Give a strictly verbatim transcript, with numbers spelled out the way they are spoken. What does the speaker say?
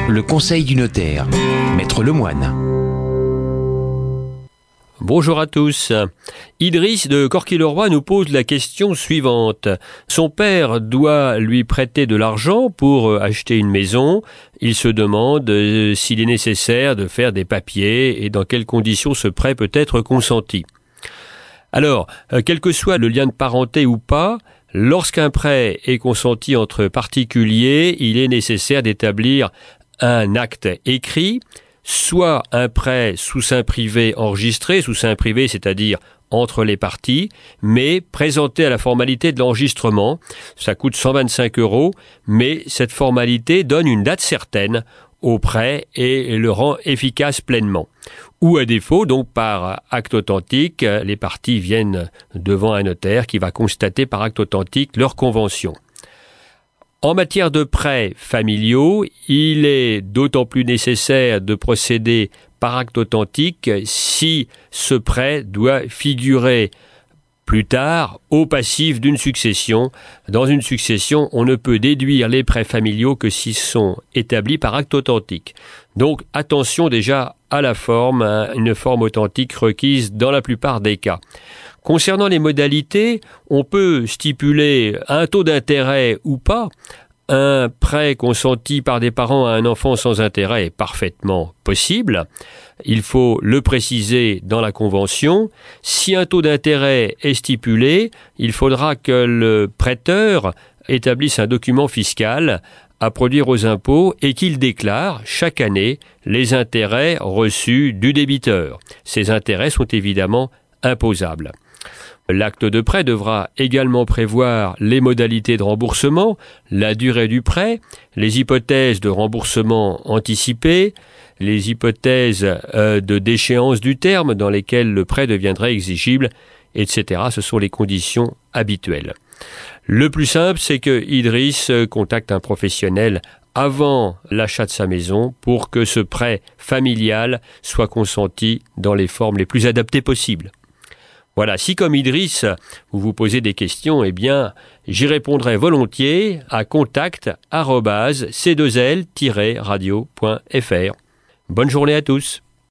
Le conseil du notaire, Maître Lemoine. Bonjour à tous. Idriss de Corquay-le-Roi nous pose la question suivante. Son père doit lui prêter de l'argent pour acheter une maison. Il se demande s'il est nécessaire de faire des papiers et dans quelles conditions ce prêt peut être consenti. Alors, quel que soit le lien de parenté ou pas, lorsqu'un prêt est consenti entre particuliers, il est nécessaire d'établir un acte écrit, soit un prêt sous seing privé enregistré, sous seing privé, c'est-à-dire entre les parties, mais présenté à la formalité de l'enregistrement. Ça coûte cent vingt-cinq euros, mais cette formalité donne une date certaine au prêt et le rend efficace pleinement. Ou à défaut, donc par acte authentique, les parties viennent devant un notaire qui va constater par acte authentique leur convention. En matière de prêts familiaux, il est d'autant plus nécessaire de procéder par acte authentique si ce prêt doit figurer plus tard au passif d'une succession. Dans une succession, on ne peut déduire les prêts familiaux que s'ils sont établis par acte authentique. Donc attention déjà à la forme, hein, une forme authentique requise dans la plupart des cas. Concernant les modalités, on peut stipuler un taux d'intérêt ou pas. Un prêt consenti par des parents à un enfant sans intérêt est parfaitement possible. Il faut le préciser dans la convention. Si un taux d'intérêt est stipulé, il faudra que le prêteur établisse un document fiscal à produire aux impôts et qu'il déclare chaque année les intérêts reçus du débiteur. Ces intérêts sont évidemment imposables. L'acte de prêt devra également prévoir les modalités de remboursement, la durée du prêt, les hypothèses de remboursement anticipé, les hypothèses euh, de déchéance du terme dans lesquelles le prêt deviendrait exigible, et cetera. Ce sont les conditions habituelles. Le plus simple, c'est que Idriss contacte un professionnel avant l'achat de sa maison pour que ce prêt familial soit consenti dans les formes les plus adaptées possibles. Voilà, si comme Idriss, vous vous posez des questions, eh bien, j'y répondrai volontiers à contact arobase c deux l tiret radio point f r. Bonne journée à tous.